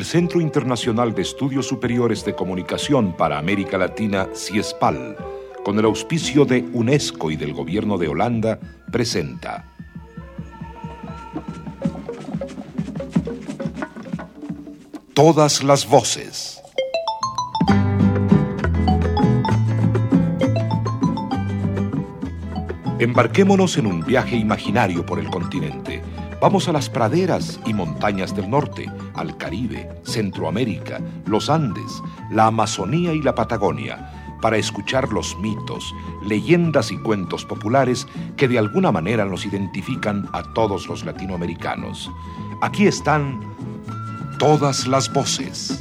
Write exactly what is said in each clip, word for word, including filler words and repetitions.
Centro Internacional de Estudios Superiores de Comunicación para América Latina, CIESPAL, con el auspicio de UNESCO y del Gobierno de Holanda, presenta Todas las voces. Embarquémonos en un viaje imaginario por el continente. Vamos a las praderas y montañas del norte, al Caribe, Centroamérica, los Andes, la Amazonía y la Patagonia, para escuchar los mitos, leyendas y cuentos populares que de alguna manera nos identifican a todos los latinoamericanos. Aquí están todas las voces.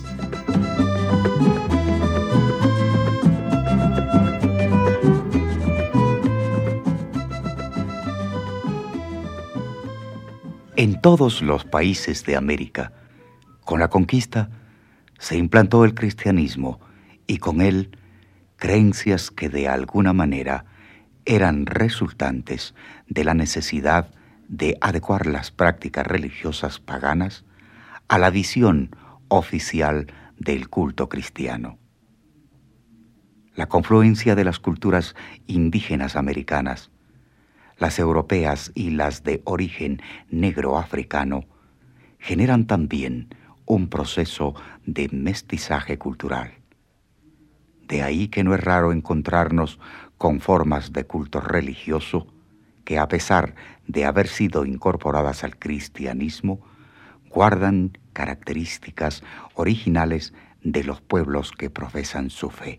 En todos los países de América, con la conquista, se implantó el cristianismo y con él creencias que de alguna manera eran resultantes de la necesidad de adecuar las prácticas religiosas paganas a la visión oficial del culto cristiano. La confluencia de las culturas indígenas americanas, las europeas y las de origen negro-africano, generan también un proceso de mestizaje cultural. De ahí que no es raro encontrarnos con formas de culto religioso que, a pesar de haber sido incorporadas al cristianismo, guardan características originales de los pueblos que profesan su fe.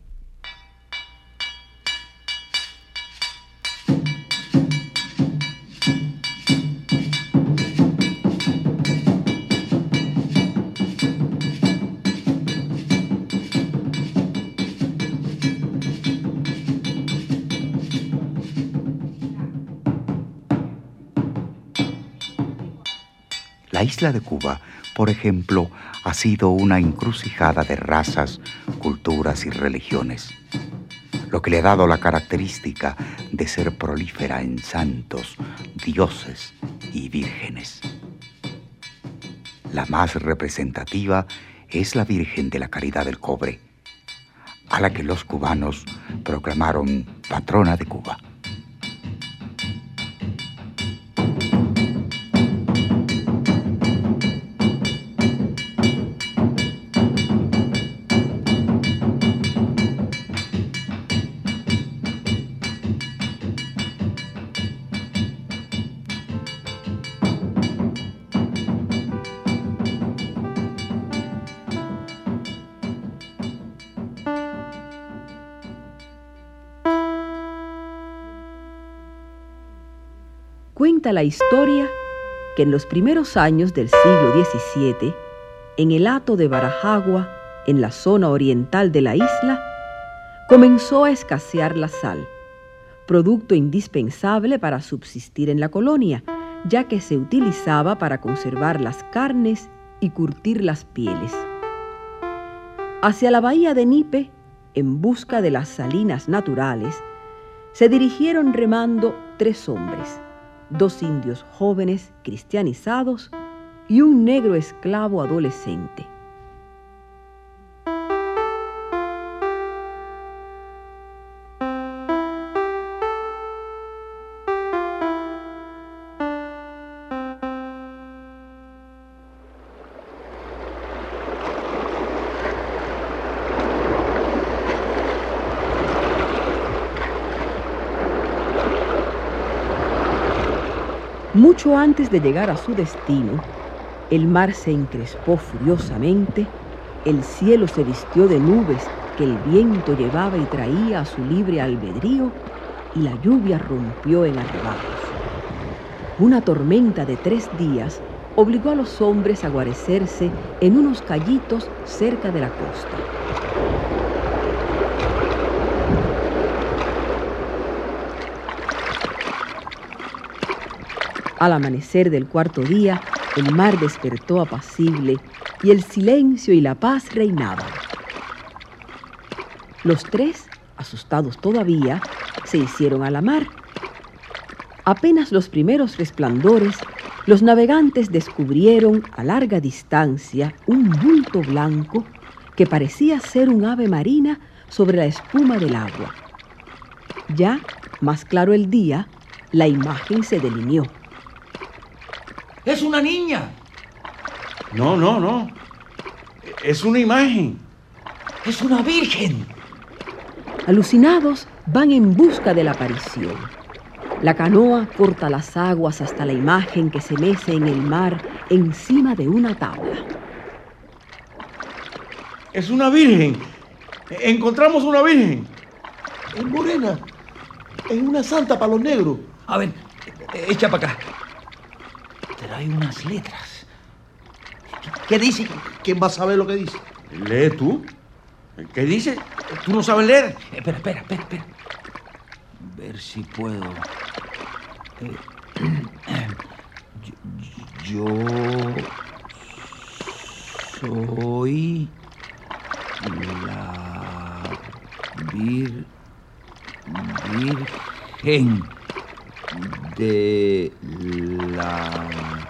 La isla de Cuba, por ejemplo, ha sido una encrucijada de razas, culturas y religiones, lo que le ha dado la característica de ser prolífera en santos, dioses y vírgenes. La más representativa es la Virgen de la Caridad del Cobre, a la que los cubanos proclamaron patrona de Cuba. Cuenta la historia que en los primeros años del siglo diecisiete, en el hato de Barajagua, en la zona oriental de la isla, comenzó a escasear la sal, producto indispensable para subsistir en la colonia, ya que se utilizaba para conservar las carnes y curtir las pieles. Hacia la bahía de Nipe, en busca de las salinas naturales, se dirigieron remando tres hombres, dos indios jóvenes cristianizados y un negro esclavo adolescente. Mucho antes de llegar a su destino, el mar se encrespó furiosamente, el cielo se vistió de nubes que el viento llevaba y traía a su libre albedrío, y la lluvia rompió en arrebatos. Una tormenta de tres días obligó a los hombres a guarecerse en unos callitos cerca de la costa. Al amanecer del cuarto día, el mar despertó apacible y el silencio y la paz reinaban. Los tres, asustados todavía, se hicieron a la mar. Apenas los primeros resplandores los navegantes descubrieron a larga distancia un bulto blanco que parecía ser un ave marina sobre la espuma del agua. Ya, más claro el día, la imagen se delineó. ¡Es una niña! No, no, no. Es una imagen. ¡Es una virgen! Alucinados, van en busca de la aparición. La canoa corta las aguas hasta la imagen que se mece en el mar encima de una tabla. Es una virgen. Encontramos una virgen. Es morena. Es una santa para los negros. A ver, echa para acá. Trae unas letras. ¿Qué dice? ¿Quién va a saber lo que dice? ¿Lee tú? ¿Qué dice? ¿Tú no sabes leer? Espera, espera, espera, espera. Ver si puedo. Eh, yo, yo soy la vir, virgen de la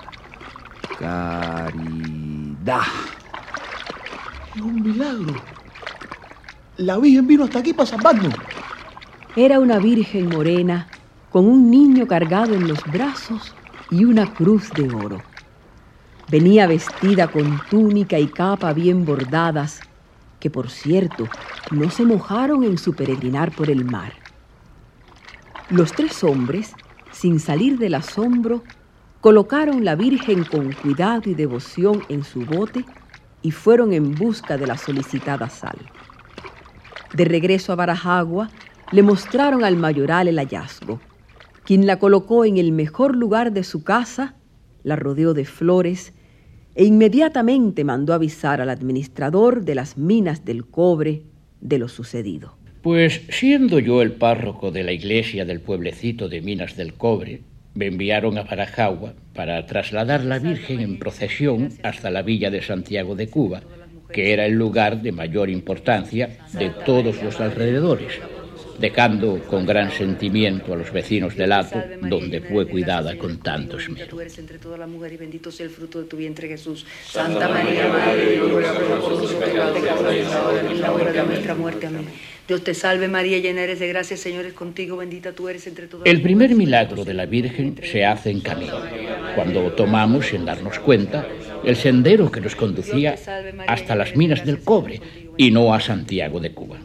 caridad. Es un milagro. La Virgen vino hasta aquí para salvarnos. Era una virgen morena con un niño cargado en los brazos y una cruz de oro. Venía vestida con túnica y capa bien bordadas, que por cierto no se mojaron en su peregrinar por el mar. Los tres hombres, sin salir del asombro, colocaron la Virgen con cuidado y devoción en su bote y fueron en busca de la solicitada sal. De regreso a Barajagua, le mostraron al mayoral el hallazgo, quien la colocó en el mejor lugar de su casa, la rodeó de flores e inmediatamente mandó avisar al administrador de las minas del cobre de lo sucedido. Pues siendo yo el párroco de la iglesia del pueblecito de Minas del Cobre, me enviaron a Barajagua para trasladar la Virgen en procesión hasta la villa de Santiago de Cuba, que era el lugar de mayor importancia de todos los alrededores, dejando con gran sentimiento a los vecinos del hato, donde fue cuidada con tanto esmero. Tú eres entre todas las mujeres y bendito sea el fruto de tu vientre, Jesús. Santa María, Madre de Dios, ruega por nosotros pecadores, en la hora de nuestra muerte. Amén. Dios te salve María, llena eres de gracia, el Señor es contigo, bendita tú eres entre todas las mujeres. El primer milagro de la Virgen se hace en camino, cuando tomamos, sin darnos cuenta, el sendero que nos conducía hasta las minas del cobre y no a Santiago de Cuba.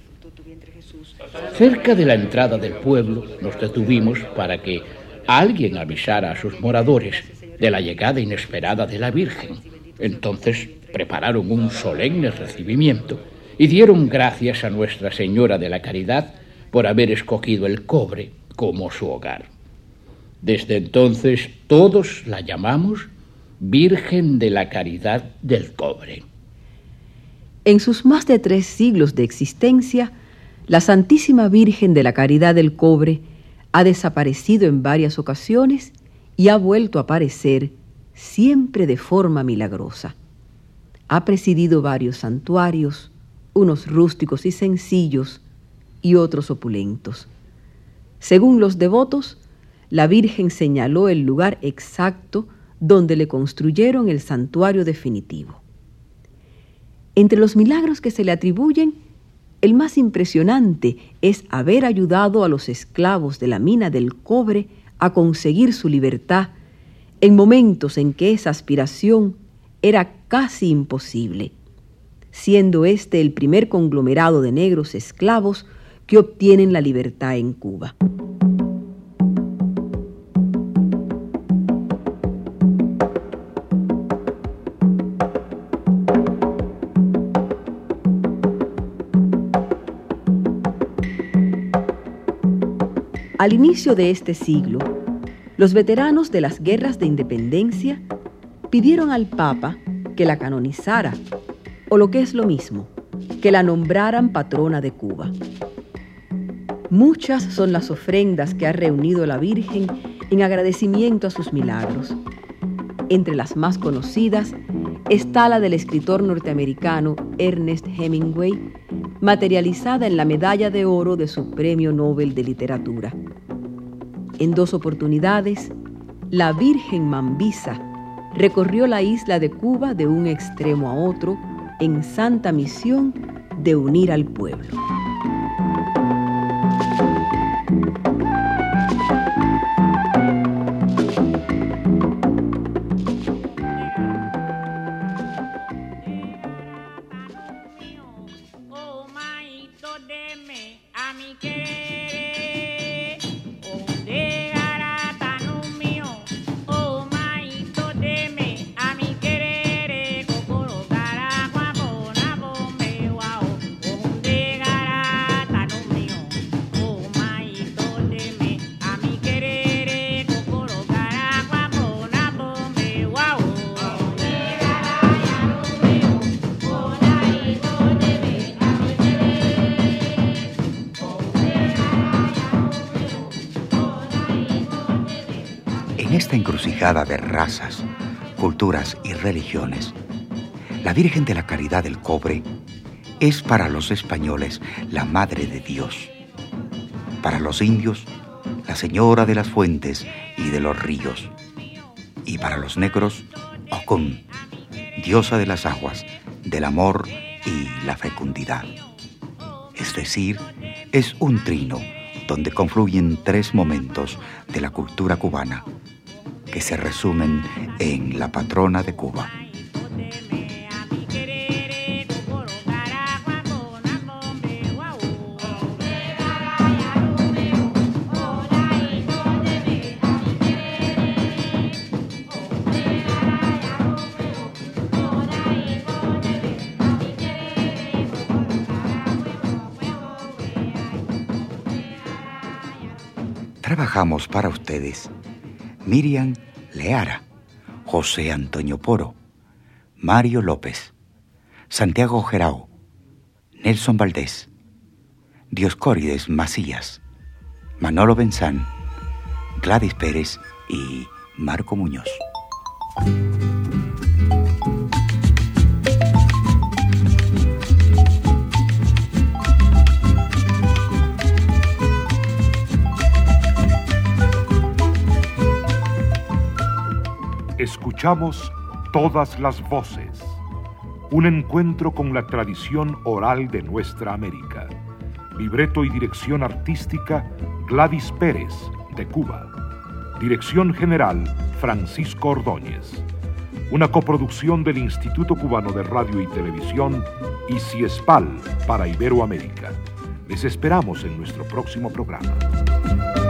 Cerca de la entrada del pueblo nos detuvimos para que alguien avisara a sus moradores de la llegada inesperada de la Virgen. Entonces prepararon un solemne recibimiento y dieron gracias a Nuestra Señora de la Caridad por haber escogido el cobre como su hogar. Desde entonces todos la llamamos Virgen de la Caridad del Cobre. En sus más de tres siglos de existencia, la Santísima Virgen de la Caridad del Cobre ha desaparecido en varias ocasiones y ha vuelto a aparecer siempre de forma milagrosa. Ha presidido varios santuarios, unos rústicos y sencillos y otros opulentos. Según los devotos, la Virgen señaló el lugar exacto donde le construyeron el santuario definitivo. Entre los milagros que se le atribuyen, el más impresionante es haber ayudado a los esclavos de la mina del cobre a conseguir su libertad en momentos en que esa aspiración era casi imposible, siendo este el primer conglomerado de negros esclavos que obtienen la libertad en Cuba. Al inicio de este siglo, los veteranos de las guerras de independencia pidieron al Papa que la canonizara, o lo que es lo mismo, que la nombraran patrona de Cuba. Muchas son las ofrendas que ha reunido la Virgen en agradecimiento a sus milagros. Entre las más conocidas está la del escritor norteamericano Ernest Hemingway, materializada en la medalla de oro de su Premio Nobel de Literatura. En dos oportunidades, la Virgen Mambisa recorrió la isla de Cuba de un extremo a otro en santa misión de unir al pueblo. En esta encrucijada de razas, culturas y religiones, la Virgen de la Caridad del Cobre es para los españoles la Madre de Dios. Para los indios, la Señora de las Fuentes y de los Ríos. Y para los negros, Ocún, diosa de las aguas, del amor y la fecundidad. Es decir, es un trino donde confluyen tres momentos de la cultura cubana que se resumen en la patrona de Cuba. Trabajamos para ustedes Miriam Leara, José Antonio Poro, Mario López, Santiago Gerao, Nelson Valdés, Dioscórides Macías, Manolo Benzán, Gladys Pérez y Marco Muñoz. Escuchamos Todas las Voces, un encuentro con la tradición oral de nuestra América. Libreto y dirección artística, Gladys Pérez, de Cuba. Dirección general, Francisco Ordóñez. Una coproducción del Instituto Cubano de Radio y Televisión y CIESPAL para Iberoamérica. Les esperamos en nuestro próximo programa.